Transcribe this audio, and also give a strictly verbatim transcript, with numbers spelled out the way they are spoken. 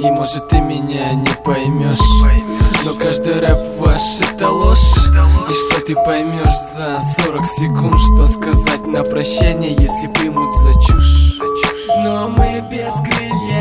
И может ты меня не поймешь, но каждый рэп ваш это ложь. И что ты поймешь за сорок секунд? Что сказать на прощание, если примут за чушь? Но мы без крыльев.